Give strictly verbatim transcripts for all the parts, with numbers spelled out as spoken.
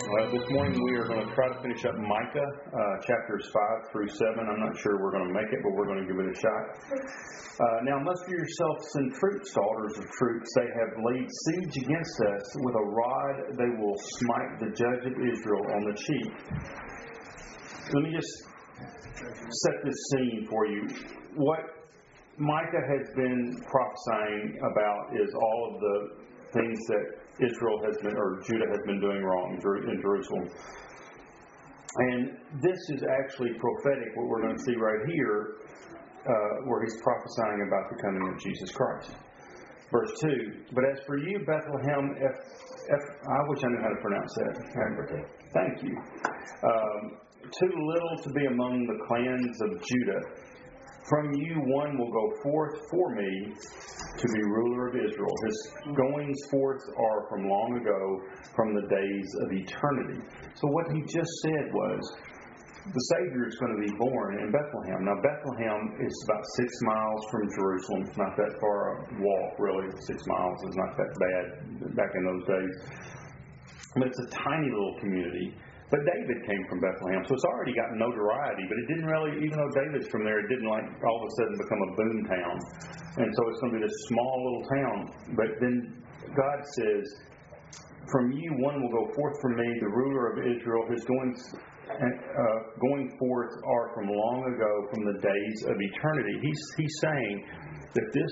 Well, this morning we are going to try to finish up Micah, uh, chapters five through seven. I'm not sure we're going to make it, but we're going to give it a shot. Uh, now, muster yourselves in troops, daughters of troops. They have laid siege against us. With a rod they will smite the judge of Israel on the cheek. Let me just set this scene for you. What Micah has been prophesying about is all of the things that Israel has been, or Judah has been doing wrong in Jerusalem. And this is actually prophetic, what we're going to see right here, uh, where he's prophesying about the coming of Jesus Christ. Verse two, but as for you, Bethlehem, F, F, I wish I knew how to pronounce that. Thank you. Um, too little to be among the clans of Judah. From you one will go forth for me to be ruler of Israel. His goings forth are from long ago, from the days of eternity. So what he just said was, the Savior is going to be born in Bethlehem. Now Bethlehem is about six miles from Jerusalem. It's not that far a walk, really. Six miles is not that bad back in those days. But it's a tiny little community. But David came from Bethlehem, so it's already got notoriety. But it didn't really, even though David's from there, it didn't like all of a sudden become a boom town. And so it's going to be this small little town. But then God says, from you one will go forth from me, the ruler of Israel. His goings, uh, going forth are from long ago, from the days of eternity. He's, he's saying that this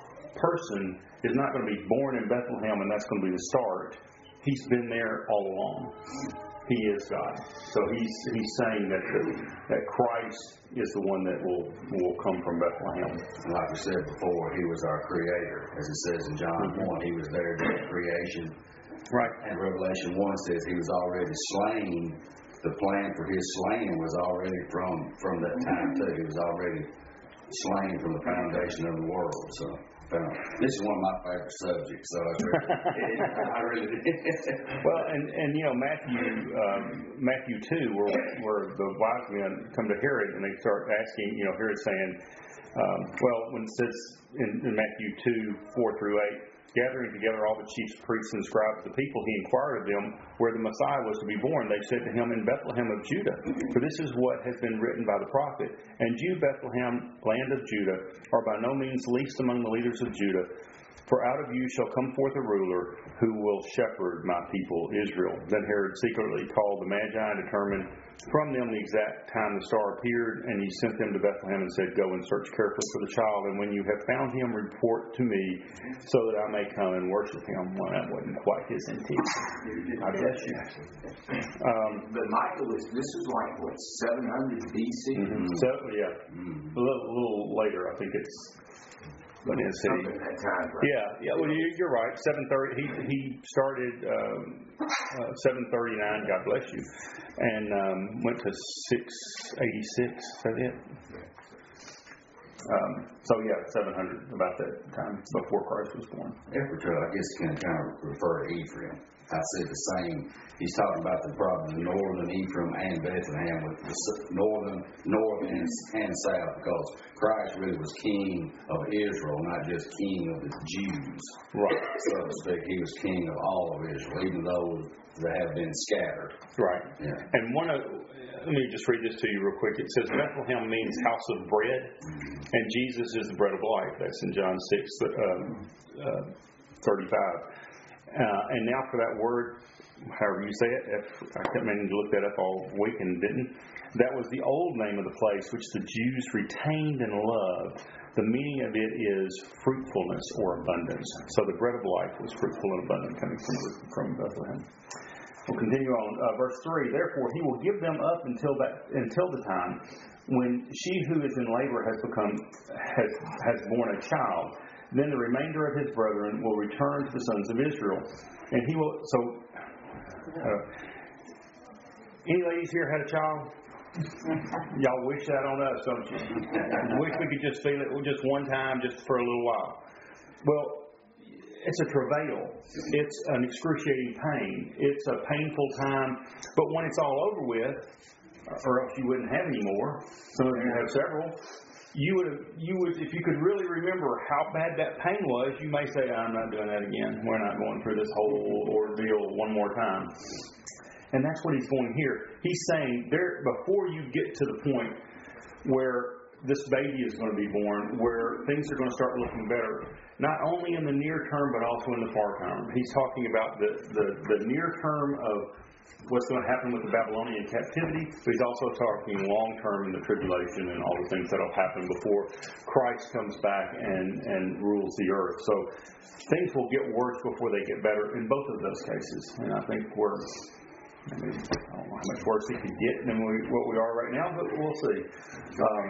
person is not going to be born in Bethlehem and that's going to be the start. He's been there all along. He is God. So he's he's saying that the, that Christ is the one that will will come from Bethlehem. And like we said before, he was our creator. As it says in John mm-hmm. one, he was there during creation. Right. And Revelation one says he was already slain. The plan for his slaying was already from, from that time too. He was already slain from the foundation of the world. So Uh, this is one of my favorite subjects, so I really, I really well, and, and you know Matthew um, Matthew two, where where the wise men come to Herod and they start asking, you know, Herod saying, um, well, when it says in, in Matthew two four through eight, gathering together all the chief priests and scribes of the people, he inquired of them where the Messiah was to be born. They said to him, in Bethlehem of Judah. For this is what has been written by the prophet. And you, Bethlehem, land of Judah, are by no means least among the leaders of Judah. For out of you shall come forth a ruler who will shepherd my people Israel. Then Herod secretly called the Magi and determined from them the exact time the star appeared, and he sent them to Bethlehem and said, go and search carefully for the child, and when you have found him, report to me so that I may come and worship him. Well, that wasn't quite his intent. I bless you. Um, but Michael is, this is like, what, seven hundred B C? Mm-hmm. So, yeah. Mm-hmm. A little, little later, I think it's But in Something at that time, right? Yeah, yeah. Well, you, you're right. Seven thirty. He he started um, uh, seven thirty nine. God bless you, and um, went to six eighty six. Is that it? Um, so yeah, seven hundred about that time before Christ was born. Ephraim, I guess, can kind of refer to Ephraim. I see the same. He's talking about the problem northern Ephraim and Bethlehem, with the northern, north and, and south, because Christ really was king of Israel, not just king of the Jews. Right. So to speak, he was king of all of Israel, even those that have been scattered. Right. Yeah. And one of, let me just read this to you real quick. It says Bethlehem means house of bread, mm-hmm. and Jesus is the bread of life. That's in John six um, uh, thirty-five. Uh, and now for that word, however you say it, if, I kept meaning to look that up all week and didn't. That was the old name of the place which the Jews retained and loved. The meaning of it is fruitfulness or abundance. So the bread of life was fruitful and abundant coming from, from Bethlehem. We'll continue on. Uh, verse three, therefore he will give them up until that until the time when she who is in labor has become has has born a child. Then the remainder of his brethren will return to the sons of Israel. And he will, so, uh, any ladies here had a child? Y'all wish that on us, don't you? Wish we could just feel it just one time, just for a little while. Well, it's a travail. It's an excruciating pain. It's a painful time. But when it's all over with, or else you wouldn't have any more, some of you have several, You would, you would, if you could really remember how bad that pain was, you may say, I'm not doing that again. We're not going through this whole ordeal one more time. And that's what he's going here. He's saying, there before you get to the point where this baby is going to be born, where things are going to start looking better, not only in the near term, but also in the far term. He's talking about the, the, the near term of what's going to happen with the Babylonian captivity, but he's also talking long term in the tribulation and all the things that will happen before Christ comes back and, and rules the earth. So things will get worse before they get better in both of those cases. And I think we're, I mean, I don't know how much worse it could get than we, what we are right now, but we'll see. Um,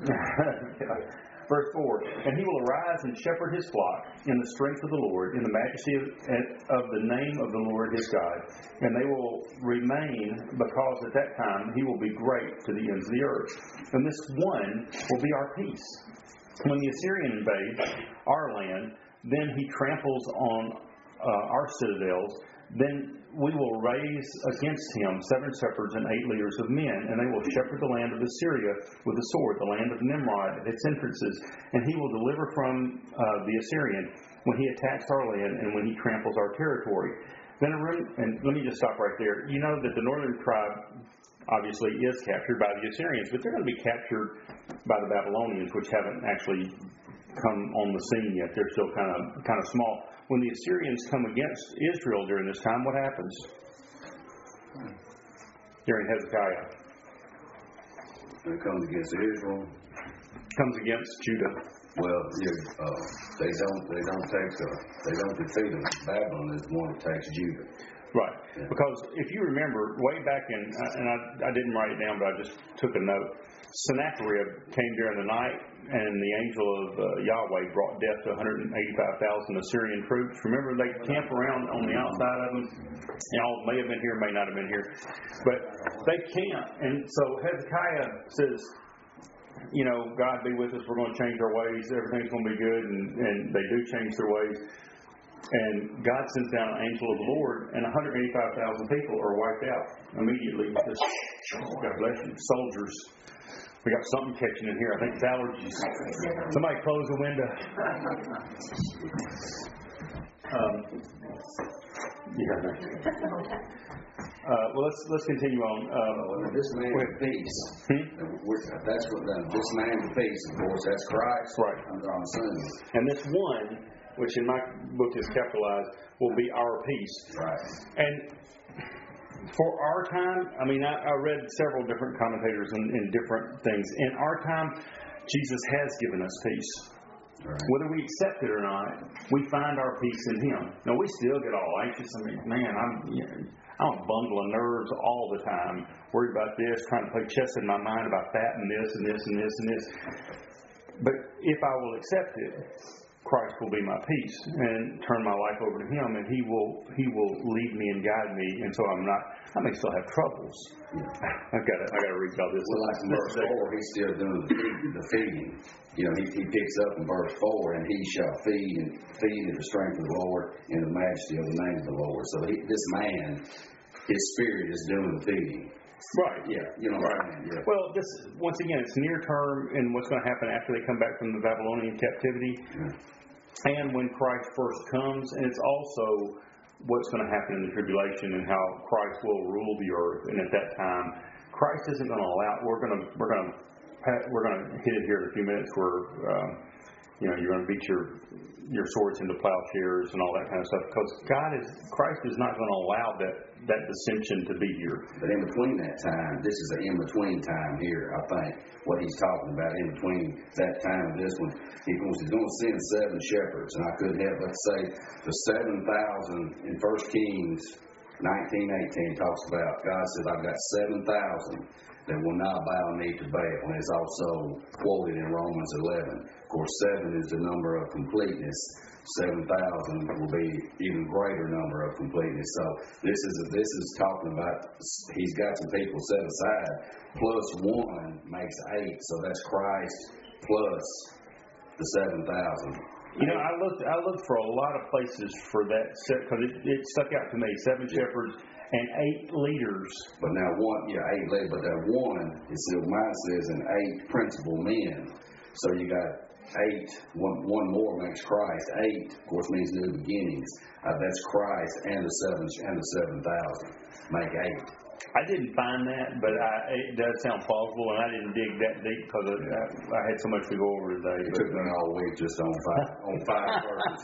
verse four, and he will arise and shepherd his flock in the strength of the Lord, in the majesty of, of the name of the Lord his God. And they will remain, because at that time he will be great to the ends of the earth. And this one will be our peace. When the Assyrian invades our land, then he tramples on uh, our citadels. Then we will raise against him seven shepherds and eight leaders of men, and they will shepherd the land of Assyria with the sword, the land of Nimrod at its entrances. And he will deliver from uh, the Assyrian when he attacks our land and when he tramples our territory. Then, and let me just stop right there. You know that the northern tribe obviously is captured by the Assyrians, but they're going to be captured by the Babylonians, which haven't actually come on the scene yet. They're still kind of kind of small. When the Assyrians come against Israel during this time, what happens? During Hezekiah. When it comes against Israel. Comes against Judah. Well, yeah, uh, they don't they don't take uh, they don't defeat them. Babylon is the one that takes Judah. Right. Yeah. Because if you remember, way back in, and I, I didn't write it down, but I just took a note. Sennacherib came during the night, and the angel of uh, Yahweh brought death to one hundred eighty-five thousand Assyrian troops. Remember, they camp around on the outside of them. Y'all may have been here, may not have been here. But they camp. And so Hezekiah says, you know, God be with us. We're going to change our ways. Everything's going to be good. And, and they do change their ways. And God sends down an angel of the Lord, and one hundred eighty-five thousand people are wiped out immediately. Just, God bless you, soldiers. We got something catching in here. I think it's allergies. Somebody close the window. Um, yeah. Uh, well, let's let's continue on. Uh, this man of peace. Hmm? That's what the, this man of peace, of course, that's Christ. Right. I'm assuming. And this one, which in my book is capitalized, will be our peace. Right. And for our time, I mean, I, I read several different commentators in, in different things. In our time, Jesus has given us peace. Right. Whether we accept it or not, we find our peace in Him. Now, we still get all anxious. I mean, man, I'm you know, I'm a bundle of nerves all the time, worried about this, trying to play chess in my mind about that and this and this and this and this. But if I will accept it, Christ will be my peace, and turn my life over to Him, and He will He will lead me and guide me. And so I'm not. I may still have troubles. I've got to I got to read about this. Well, like in verse four, he's still doing the, feed, the feeding. You know, he, he picks up in verse four, and he shall feed and feed in the strength of the Lord and the majesty of the name of the Lord. So he, this man, his spirit is doing the feeding. Right. Yeah. You know. Right. What I mean? Yeah. Well, this once again, it's near term, and what's going to happen after they come back from the Babylonian captivity. Yeah. And when Christ first comes, and it's also what's going to happen in the tribulation and how Christ will rule the earth. And at that time, Christ isn't going to allow. We're going to we're going to we're going to hit it here in a few minutes. Where um, you know you're going to beat your your swords into plowshares and all that kind of stuff, because God is Christ is not going to allow that that dissension to be here. But in between that time, this is an in between time here. I think what he's talking about in between that time and this one, he goes, he's going to send seven shepherds, and I couldn't help but say the seven thousand in First Kings nineteen eighteen talks about God says I've got seven thousand that will not bow knee to Baal, and it's also quoted in Romans eleven. Of course, seven is the number of completeness. Seven thousand will be even greater number of completeness. So this is this is talking about he's got some people set aside. Plus one makes eight, so that's Christ plus the seven thousand. You know, I looked I looked for a lot of places for that because it, it stuck out to me. Seven yeah. shepherds and eight leaders. But now one, yeah, eight leaders. But that one, it says mine says, and eight principal men. So you got eight, one, one more makes Christ. Eight, of course, means new beginnings. Uh, that's Christ and the seven and the seven thousand make eight. I didn't find that, but I, it does sound plausible, and I didn't dig that deep because I, I had so much to go over today. It took me all week just on five on five verses.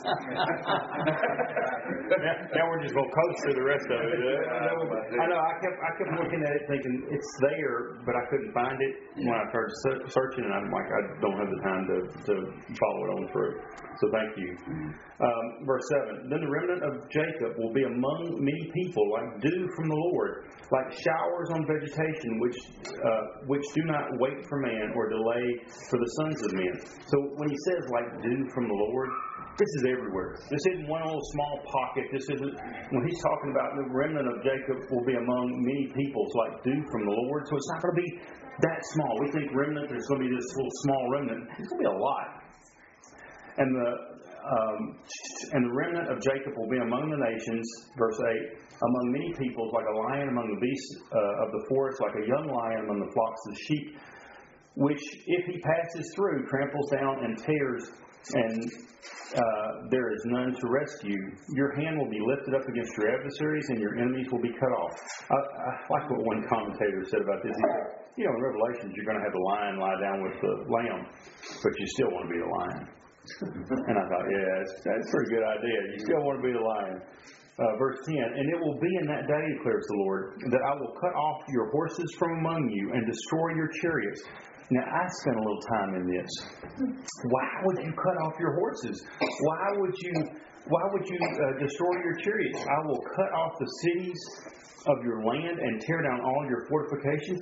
now, now we're just going to coast through the rest of it. I know. I kept I kept looking at it, thinking it's there, but I couldn't find it when I started searching, and I'm like, I don't have the time to, to follow it on through. So thank you. Um, verse seven. Then the remnant of Jacob will be among many people, like dew from the Lord, like showers on vegetation, which uh, which do not wait for man or delay for the sons of men. So when he says like dew from the Lord, this is everywhere. This isn't one little small pocket. This isn't, when he's talking about the remnant of Jacob will be among many peoples, like dew from the Lord. So it's not going to be that small. We think remnant, there's going to be this little small remnant. It's going to be a lot. And the um, and the remnant of Jacob will be among the nations, verse eight, among many peoples, like a lion among the beasts uh, of the forest, like a young lion among the flocks of sheep, which, if he passes through, tramples down and tears, and uh, there is none to rescue. Your hand will be lifted up against your adversaries, and your enemies will be cut off. I, I like what one commentator said about this. He said, you know, in Revelations, you're going to have the lion lie down with the lamb, but you still want to be the lion. And I thought, yeah, that's, that's a pretty good idea. You still want to be the lion. Uh, verse ten, and it will be in that day, declares the Lord, that I will cut off your horses from among you and destroy your chariots. Now, I spent a little time in this. Why would you cut off your horses? Why would you Why would you uh, destroy your chariots? I will cut off the cities of your land and tear down all your fortifications.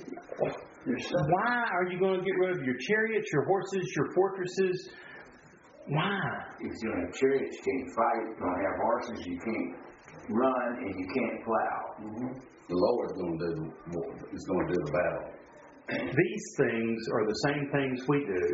Why are you going to get rid of your chariots, your horses, your fortresses? Why? If you're in a chariot, you can't fight. You're going to have horses, you can't run, and you can't plow. Mm-hmm. The Lord's going to do the is going to do the battle. These things are the same things we do.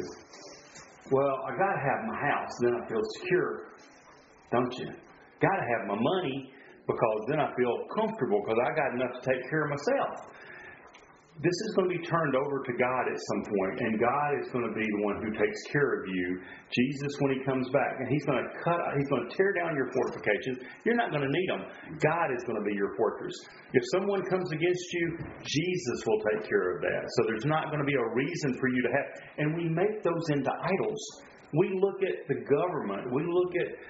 Well, I got to have my house, then I feel secure, don't you? Got to have my money because then I feel comfortable because I got enough to take care of myself. This is going to be turned over to God at some point, and God is going to be the one who takes care of you. Jesus, when He comes back, and He's going to cut, He's going to tear down your fortifications. You're not going to need them. God is going to be your fortress. If someone comes against you, Jesus will take care of that. So there's not going to be a reason for you to have. And we make those into idols. We look at the government. We look at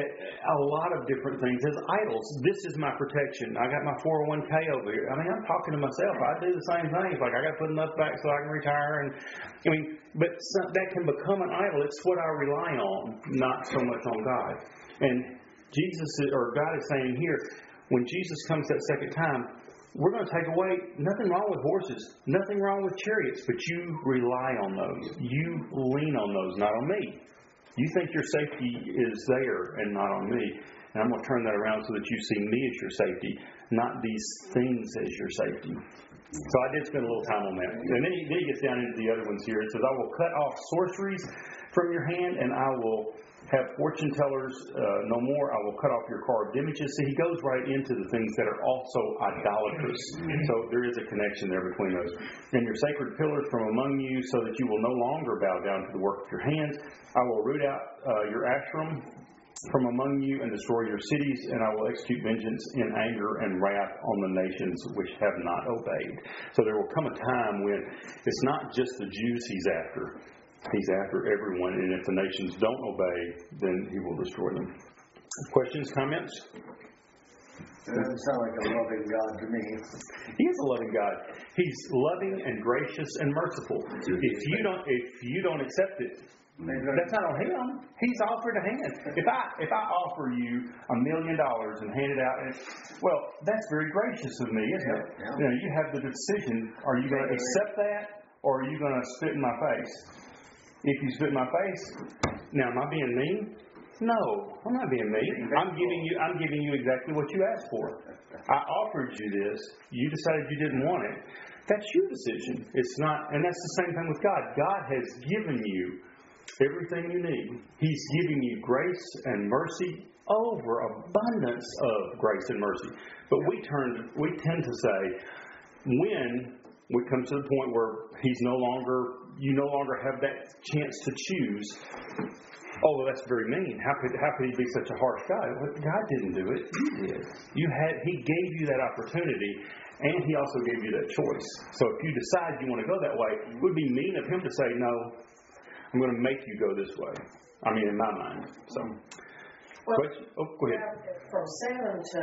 a lot of different things as idols. This is my protection. I got my four oh one k over here. I mean, I'm talking to myself. I do the same thing. It's like I got to put enough back so I can retire. And I mean, but some, that can become an idol. It's what I rely on, not so much on God. And Jesus is, or God is saying here, when Jesus comes that second time, we're going to take away nothing wrong with horses, nothing wrong with chariots, but you rely on those. You lean on those, not on me. You think your safety is there and not on me. And I'm going to turn that around so that you see me as your safety, not these things as your safety. So I did spend a little time on that. And then he, then he gets down into the other ones here. It says, I will cut off sorceries from your hand, and I will have fortune tellers uh, no more. I will cut off your carved images. So he goes right into the things that are also idolatrous. So there is a connection there between those. And your sacred pillars from among you, so that you will no longer bow down to the work of your hands. I will root out uh, your Asherim from among you and destroy your cities, and I will execute vengeance in anger and wrath on the nations which have not obeyed. So there will come a time when it's not just the Jews he's after. He's after everyone, and if the nations don't obey, then he will destroy them. Questions, comments? It doesn't sound like a loving God to me. He is a loving God. He's loving and gracious and merciful. If you don't, if you don't accept it, that's not on Him. He's offered a hand. If I if I offer you a million dollars and hand it out, and, well, that's very gracious of me, isn't it? Yeah, yeah. You know, you have the decision: are you going to accept that, or are you going to spit in my face? If you spit in my face, now am I being mean? No, I'm not being mean. I'm giving you I'm giving you exactly what you asked for. I offered you this. You decided you didn't want it. That's your decision. It's not, and that's the same thing with God. God has given you everything you need. He's giving you grace and mercy over abundance of grace and mercy. But we turn we tend to say, when we come to the point where he's no longer, you no longer have that chance to choose. Oh, well, that's very mean. How could how could he be such a harsh guy? Well, God didn't do it. You did. You had. He gave you that opportunity, and he also gave you that choice. So if you decide you want to go that way, it would be mean of him to say, no, I'm going to make you go this way. I mean, in my mind. So, well, question? Oh, go ahead. From seven to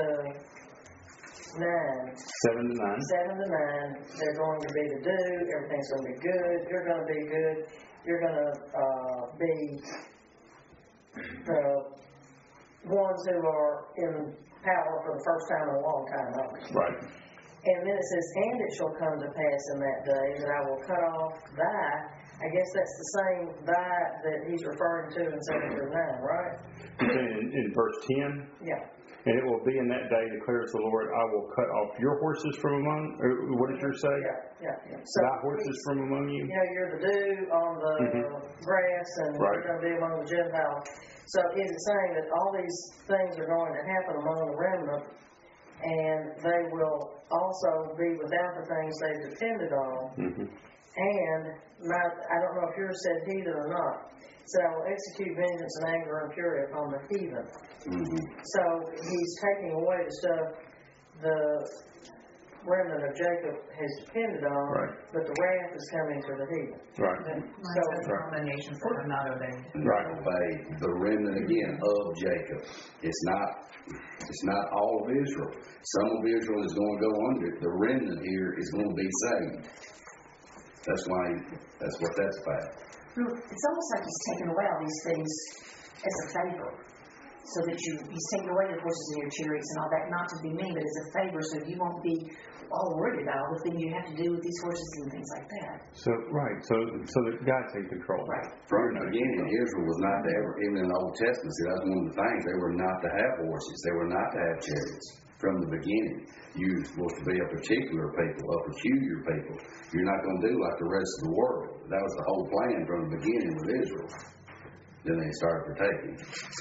nine. Seven to nine. Seven to nine, they're going to be the do. Everything's going to be good. You're going to be good. You're going to uh, be the ones who are in power for the first time in a long time. Right. And then it says, and it shall come to pass in that day that I will cut off thy. I guess that's the same thy that he's referring to in seven through nine, right? In, in verse ten. Yeah. And it will be in that day, declares the Lord, I will cut off your horses from among. Or what did yours say? Yeah, yeah, yeah. So thy horses from among you. You know, you're the dew on the Mm-hmm. grass, and Right. you're going to be among the Gentiles. So is it saying that all these things are going to happen among the remnant, and they will also be without the things they've depended on? Mm-hmm. And my, I don't know if yours said heathen or not. So I will execute vengeance and anger and fury upon the heathen. Mm-hmm. So he's taking away the stuff the remnant of Jacob has depended on, Right. but the wrath is coming to the heathen. Right. So, From the nations that have not obeyed. Right. Obey the remnant again of Jacob. It's not it's not all of Israel. Some of Israel is going to go under it. The remnant here is going to be saved. That's why that's what that's about. It's almost like he's taken away all these things as a favor. So that you, he's taken away your horses and your chariots and all that, not to be mean, but as a favor, so you won't be all worried about all the things you have to do with these horses and things like that. So, right. So, so that God's in control. Right. From the beginning, Israel was not to ever, even in the Old Testament, see, that's one of the things. They were not to have horses. They were not to have chariots. From the beginning, you're supposed to be a particular people, a peculiar people. You're not going to do like the rest of the world. That was the whole plan from the beginning with Israel. Then they started partaking.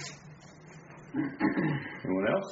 Anyone else?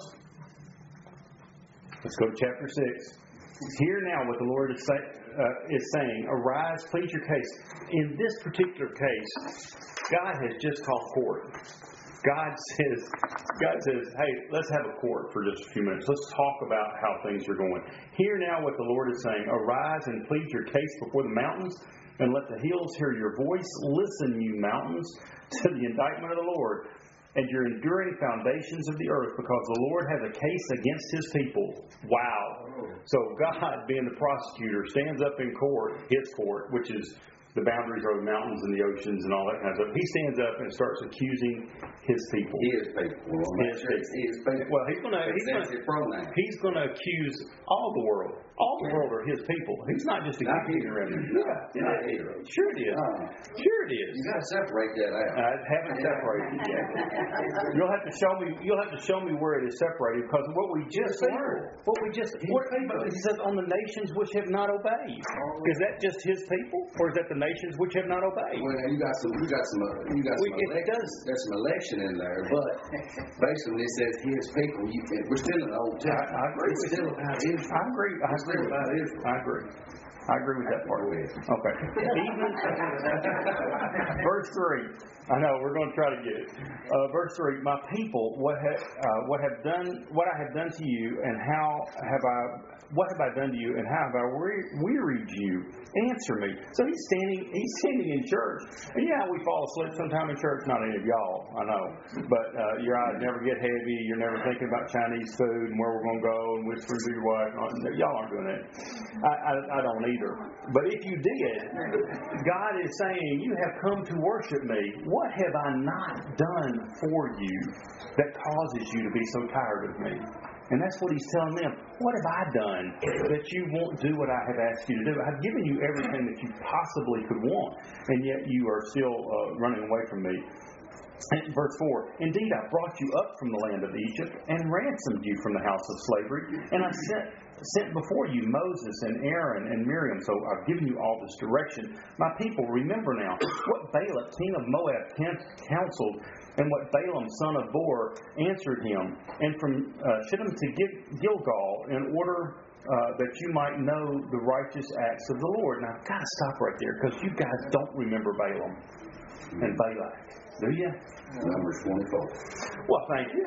Let's go to chapter six. Hear now what the Lord is, say, uh, is saying. Arise, plead your case. In this particular case, God has just called court. God says, God says, hey, let's have a court for just a few minutes. Let's talk about how things are going. Hear now what the Lord is saying. Arise and plead your case before the mountains, and let the hills hear your voice. Listen, you mountains, to the indictment of the Lord, and your enduring foundations of the earth, because the Lord has a case against his people. Wow. So God, being the prosecutor, stands up in court, his court, which is the boundaries are the mountains and the oceans and all that kind of stuff. He stands up and starts accusing his people. His people. Well, His people. His people. Well, he's going to he's going That's his pronoun. he's going to accuse all the world. All the world are his people. He's not just Not accusing here. the remnant. No, Yeah, not yeah. here. Sure it is. Uh, Sure it is. You got to separate that out. I haven't separated it yet. You'll have to show me. You'll have to show me where it is separated, because what we just His learned, people. what we just, what, he says, on the nations which have not obeyed. Is that just his people, or is that the nations which have not obeyed? Well, you got some, you got some, uh, you got We- some it election. does. There's some election in there, but basically when it says his people, you can, we're still in the Old Testament. I- I agree It's with still you. about Israel. I agree. I It's agree still with about that. Israel. I agree. I agree with that part. Okay. Even, verse three. I know we're going to try to get it. Uh, verse three. My people, what have uh, what have done? What I have done to you, and how have I? What have I done to you, and how have I we- wearied you? Answer me. So he's standing. He's standing in church. And yeah, we fall asleep sometime in church. Not any of y'all, I know. But uh, your eyes never get heavy. You're never thinking about Chinese food and where we're going to go and whispering to your wife. No, y'all aren't doing that. I, I, I don't either. But if you did, God is saying, you have come to worship me. What have I not done for you that causes you to be so tired of me? And that's what he's telling them. What have I done that you won't do what I have asked you to do? I've given you everything that you possibly could want, and yet you are still uh, running away from me. And verse four, indeed, I brought you up from the land of Egypt and ransomed you from the house of slavery, and I sent sent before you Moses and Aaron and Miriam. So I've given you all this direction. My people, remember now what Balak, king of Moab, counseled, and what Balaam, son of Beor, answered him. And from uh, Shittim to Gilgal, in order uh, that you might know the righteous acts of the Lord. Now, I've got to stop right there because you guys don't remember Balaam and Balak, do you? Numbers twenty-four. Well, thank you.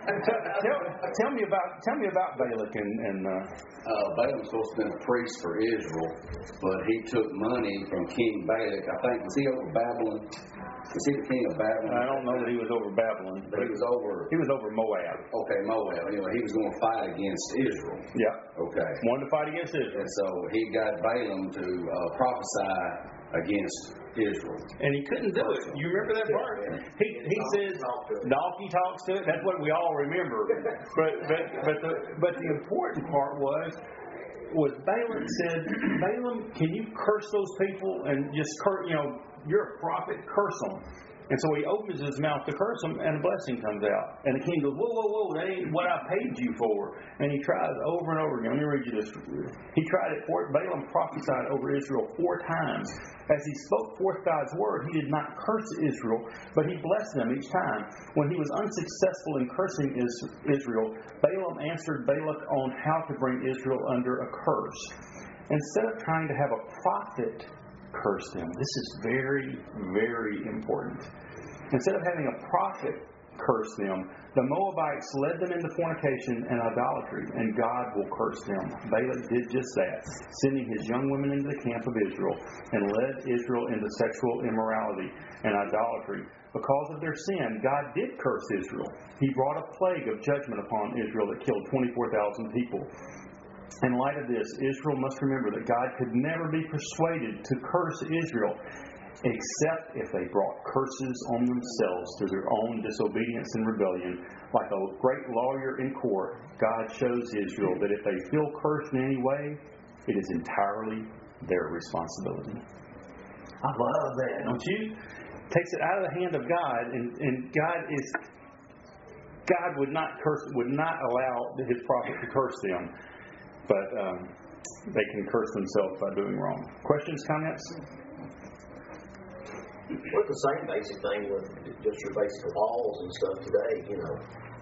tell, tell me about tell me about Balak and. and uh, Uh, Balaam was supposed to have been a priest for Israel, but he took money from King Balak. I think, was he over Babylon? Was he the king of Babylon? I don't know that he was over Babylon, But he was over, he was over Moab. okay, Moab. Anyway, he was going to fight against Israel. Yeah, Okay. wanted to fight against Israel. And so he got Balaam to uh, prophesy against Israel. And he couldn't do it. You remember that part? He he says, donkey talks to it. That's what we all remember. But but but the but the important part was was Balaam said, Balaam, can you curse those people and just curse? You know, you're a prophet. Curse them. And so he opens his mouth to curse them, and a blessing comes out. And the king goes, whoa, whoa, whoa, that ain't what I paid you for. And he tries over and over again. Let me read you this. He tried it for Balaam prophesied over Israel four times. As he spoke forth God's word, he did not curse Israel, but he blessed them each time. When he was unsuccessful in cursing Israel, Balaam answered Balak on how to bring Israel under a curse. Instead of trying to have a prophet curse them, this is very, very important. Instead of having a prophet curse them, the Moabites led them into fornication and idolatry, and God will curse them. Balak did just that, sending his young women into the camp of Israel and led Israel into sexual immorality and idolatry. Because of their sin, God did curse Israel. He brought a plague of judgment upon Israel that killed twenty-four thousand people. In light of this, Israel must remember that God could never be persuaded to curse Israel except if they brought curses on themselves through their own disobedience and rebellion. Like a great lawyer in court, God shows Israel that if they feel cursed in any way, it is entirely their responsibility. I love that, don't you? Takes it out of the hand of God, and, and God is God would not curse, would not allow His prophet to curse them, but um, they can curse themselves by doing wrong. Questions, comments? Well, the same basic thing with just your basic laws and stuff today, you know.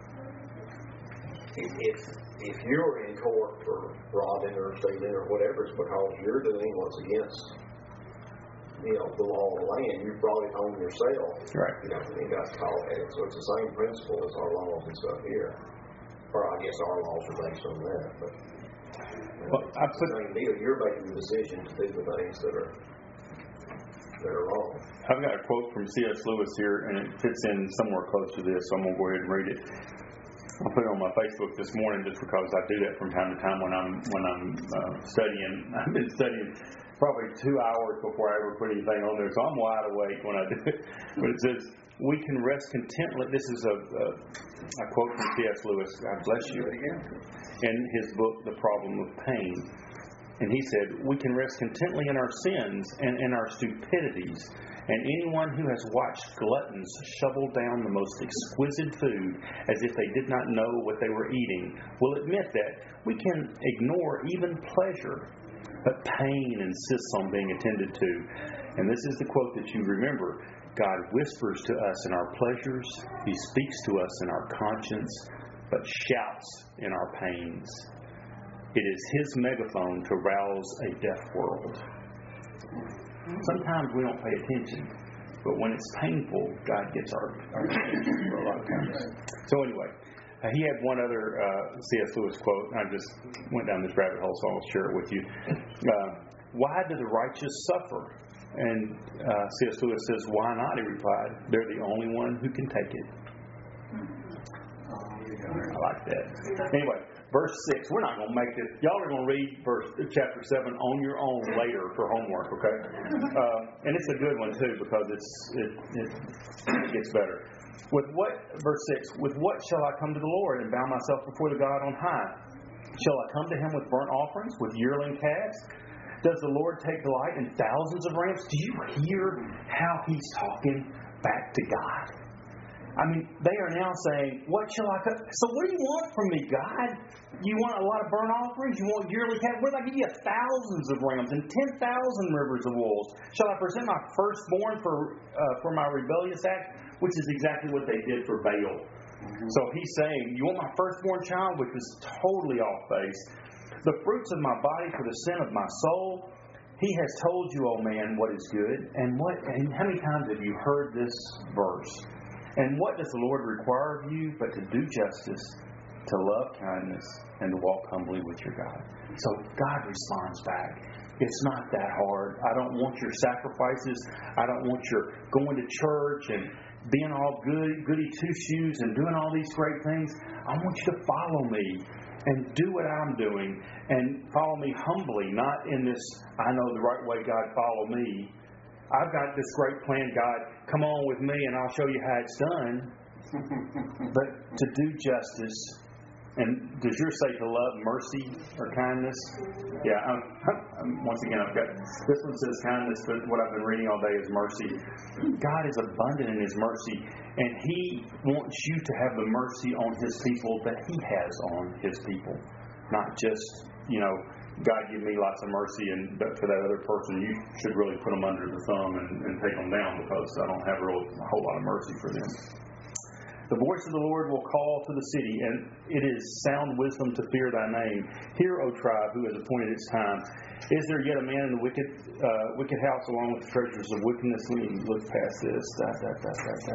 If, if if you're in court for robbing or stealing or whatever, it's because you're doing what's against, you know, the law of the land. You brought it on yourself. Right. You know, and you got caught at it. So it's the same principle as our laws and stuff here. Or I guess our laws are based on that. But you know, Well, I it's put, the same deal. You're making the decision to do the things that are that are wrong. I've got a quote from C S Lewis here, and it fits in somewhere close to this, so I'm going to go ahead and read it. I put it on my Facebook this morning just because I do that from time to time when I'm when I'm uh, studying. I've been studying probably two hours before I ever put anything on there, so I'm wide awake when I do it. But it says, "We can rest contently." This is a, a, a quote from C S Lewis. God bless you. In his book, The Problem of Pain. And he said, "We can rest contently in our sins and in our stupidities. And anyone who has watched gluttons shovel down the most exquisite food as if they did not know what they were eating will admit that we can ignore even pleasure, but pain insists on being attended to." And this is the quote that you remember. God whispers to us in our pleasures. He speaks to us in our conscience, but shouts in our pains. It is His megaphone to rouse a deaf world. Sometimes we don't pay attention, but when it's painful, God gets our, our attention for a lot of times. So anyway, uh, he had one other uh, C S Lewis quote. I just went down this rabbit hole, so I'll share it with you. Uh, Why do the righteous suffer? And uh, C S Lewis says, "Why not?" He replied, "They're the only one who can take it." I like that. Anyway, verse six. We're not going to make this. Y'all are going to read verse chapter seven on your own later for homework, okay? Uh, and it's a good one too because it's it, it, it gets better. With what verse six? With what shall I come to the Lord and bow myself before the God on high? Shall I come to Him with burnt offerings, with yearling calves? Does the Lord take delight in thousands of rams? Do you hear how He's talking back to God? I mean, they are now saying, "What shall I come?" So what do you want from me, God? You want a lot of burnt offerings? You want yearly calves? What if I give you thousands of rams and ten thousand rivers of wolves? Shall I present my firstborn for uh, for my rebellious act? Which is exactly what they did for Baal. Mm-hmm. So he's saying, you want my firstborn child, which is totally off base. the fruits of my body for the sin of my soul. He has told you, O man, what is good. And what? And how many times have you heard this verse? And what does the Lord require of you but to do justice, to love kindness, and to walk humbly with your God? So God responds back. It's not that hard. I don't want your sacrifices. I don't want your going to church and being all good, goody two-shoes and doing all these great things. I want you to follow me and do what I'm doing and follow me humbly, not in this, I know the right way, God, follow me. I've got this great plan, God, come on with me and I'll show you how it's done. But to do justice, and does yours say to love mercy or kindness? Yeah, I'm, I'm, once again, I've got, this one says kindness, but what I've been reading all day is mercy. God is abundant in His mercy, and He wants you to have the mercy on His people that He has on His people. Not just, you know, God give me lots of mercy, and but for that other person, you should really put them under the thumb and, and take them down because I don't have a, real, a whole lot of mercy for them. The voice of the Lord will call to the city, and it is sound wisdom to fear thy name. Hear, O tribe, who has appointed its time. Is there yet a man in the wicked uh, wicked house along with the treasures of wickedness? Let me look past this. Da, da, da, da, da.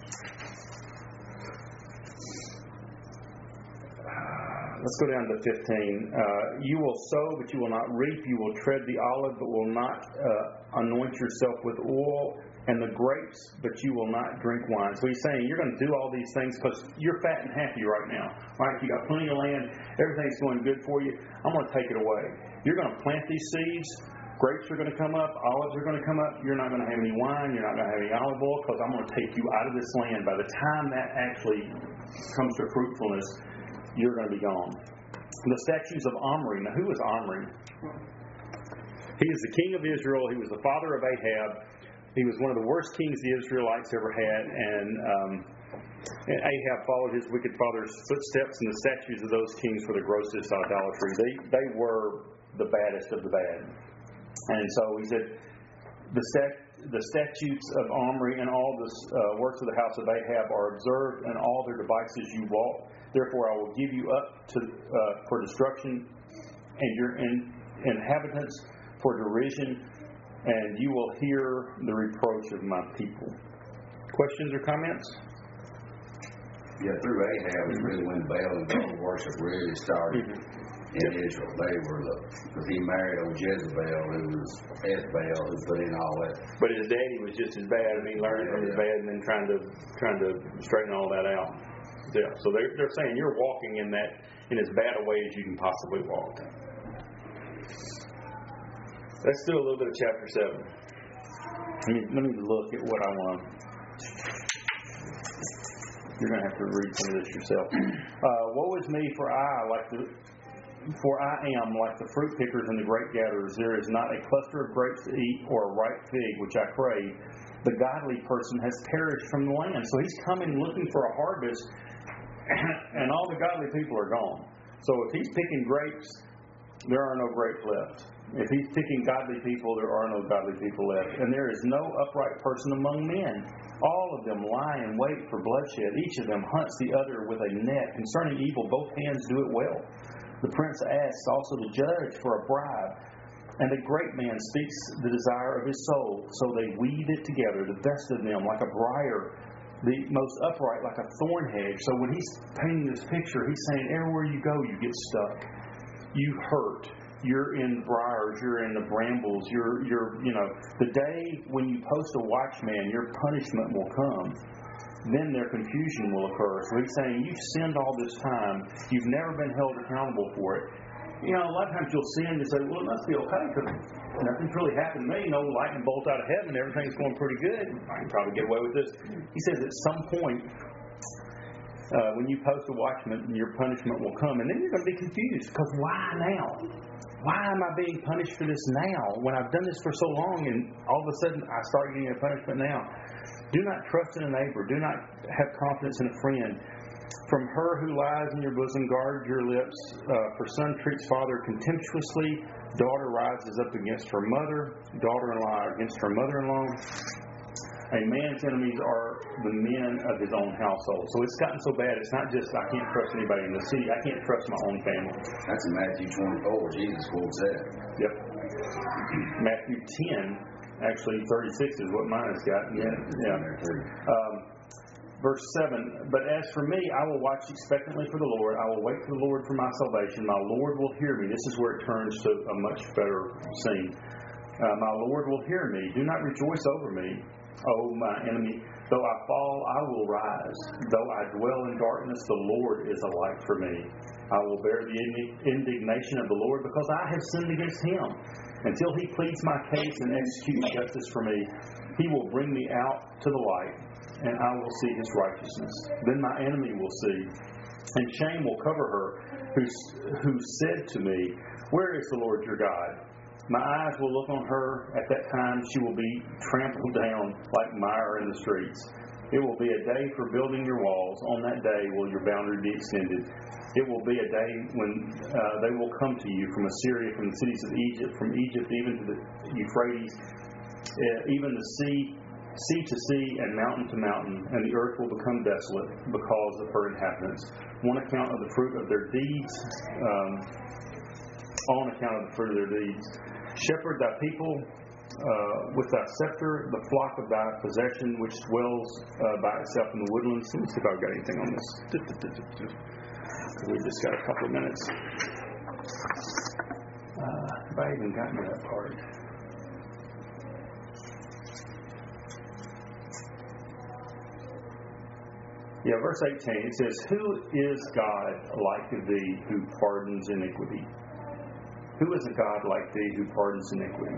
Let's go down to fifteen. Uh, you will sow, but you will not reap. You will tread the olive, but will not uh, anoint yourself with oil, and the grapes, but you will not drink wine. So he's saying you're going to do all these things because you're fat and happy right now. Right? You got plenty of land. Everything's going good for you. I'm going to take it away. You're going to plant these seeds. Grapes are going to come up. Olives are going to come up. You're not going to have any wine. You're not going to have any olive oil because I'm going to take you out of this land. By the time that actually comes to fruitfulness, you're going to be gone. The statues of Omri. Now, who is Omri? He is the king of Israel. He was the father of Ahab. He was one of the worst kings the Israelites ever had, and, um, and Ahab followed his wicked father's footsteps, and the statues of those kings were the grossest idolatry. They they were the baddest of the bad. And so he said, the stat, the statutes of Omri and all the uh, works of the house of Ahab are observed, and all their devices you walk. Therefore I will give you up to uh, for destruction, and your in, inhabitants for derision, and you will hear the reproach of my people. Questions or comments? Yeah, through Ahab is really when Baal and Baal worship really started mm-hmm. in yep. Israel. They were the, because he married old Jezebel, who was Ethbaal, who put in all that. But his daddy was just as bad. I mean, learning yeah, from his yeah. bad and then trying to trying to straighten all that out. Yeah. So they're they're saying you're walking in that in as bad a way as you can possibly walk. Let's do a little bit of chapter seven. Let me, let me look at what I want. You're going to have to read some of this yourself. Uh, Woe is me, for I like the for I am like the fruit pickers and the grape gatherers. There is not a cluster of grapes to eat or a ripe fig which I crave. The godly person has perished from the land. So he's coming looking for a harvest, and all the godly people are gone. So if he's picking grapes, there are no grapes left. If he's picking godly people, there are no godly people left. And there is no upright person among men. All of them lie in wait for bloodshed. Each of them hunts the other with a net. Concerning evil, both hands do it well. The prince asks also the judge for a bribe. And the great man speaks the desire of his soul. So they weave it together, the best of them, like a briar, the most upright, like a thorn hedge. So when he's painting this picture, he's saying everywhere you go, you get stuck. You hurt. You're in briars, you're in the brambles, you're, you're, you know, the day when you post a watchman, your punishment will come. Then their confusion will occur. So he's saying, you've sinned all this time. You've never been held accountable for it. You know, a lot of times you'll sin and say, well, it must be okay because nothing's really happened to me. No lightning bolt out of heaven. Everything's going pretty good. I can probably get away with this. He says at some point, uh, when you post a watchman, your punishment will come. And then you're going to be confused because why now? Why am I being punished for this now when I've done this for so long and all of a sudden I start getting a punishment now? Do not trust in a neighbor. Do not have confidence in a friend. From her who lies in your bosom, guard your lips. Uh, for son treats father contemptuously. Daughter rises up against her mother. Daughter-in-law against her mother-in-law. A man's enemies are the men of his own household. So it's gotten so bad, it's not just I can't trust anybody in the city, I can't trust my own family. That's in Matthew twenty-four. Jesus quotes that. Yep. Matthew ten, actually thirty-six is what mine has got. Yeah. yeah. Um, verse seven, but as for me, I will watch expectantly for the Lord. I will wait for the Lord for my salvation. My Lord will hear me. This is where it turns to a much better scene. Uh, my Lord will hear me. Do not rejoice over me, O my enemy. Though I fall, I will rise. Though I dwell in darkness, the Lord is a light for me. I will bear the indignation of the Lord because I have sinned against him. Until he pleads my case and executes justice for me, he will bring me out to the light, and I will see his righteousness. Then my enemy will see, and shame will cover her, who, who said to me, where is the Lord your God? My eyes will look on her. At that time she will be trampled down like mire in the streets. It will be a day for building your walls. On that day will your boundary be extended. It will be a day when uh, they will come to you from Assyria, from the cities of Egypt, from Egypt even to the Euphrates, uh, even the sea, sea to sea and mountain to mountain, and the earth will become desolate because of her inhabitants. On account of the fruit of their deeds, um, on account of the fruit of their deeds. Shepherd thy people uh, with thy scepter, the flock of thy possession, which dwells uh, by itself in the woodlands. Let me see if I've got anything on this. We've just got a couple of minutes. Uh, have I even gotten to that part? Yeah, verse eighteen, it says, who is God like thee who pardons iniquity? Who is a God like thee who pardons iniquity?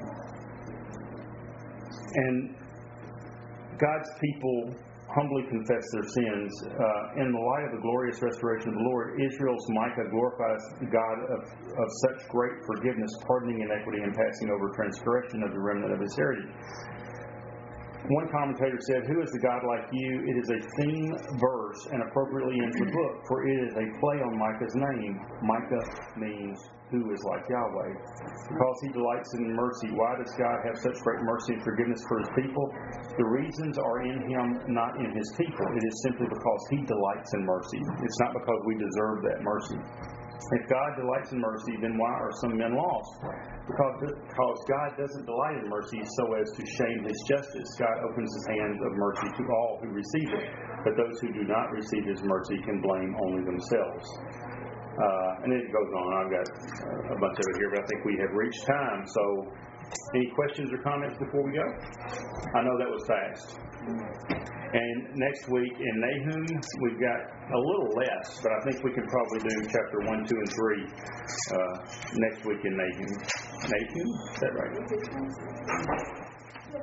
And God's people humbly confess their sins. Uh, in the light of the glorious restoration of the Lord, Israel's Micah glorifies the God of, of such great forgiveness, pardoning iniquity and passing over transgression of the remnant of his heritage. One commentator said, who is the God like you? It is a theme verse and appropriately in the book, for it is a play on Micah's name. Micah means who is like Yahweh. Because he delights in mercy. Why does God have such great mercy and forgiveness for his people? The reasons are in him, not in his people. It is simply because he delights in mercy. It's not because we deserve that mercy. If God delights in mercy, then why are some men lost? Because, because God doesn't delight in mercy so as to shame his justice. God opens his hands of mercy to all who receive it, but those who do not receive his mercy can blame only themselves. Uh, and it goes on. I've got a bunch of it here, but I think we have reached time. So, any questions or comments before we go? I know that was fast. And next week in Nahum, we've got a little less, but I think we can probably do chapter one, two, and three uh, next week in Nahum. Nahum? Is that right?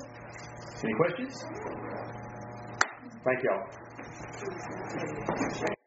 Any questions? Thank y'all.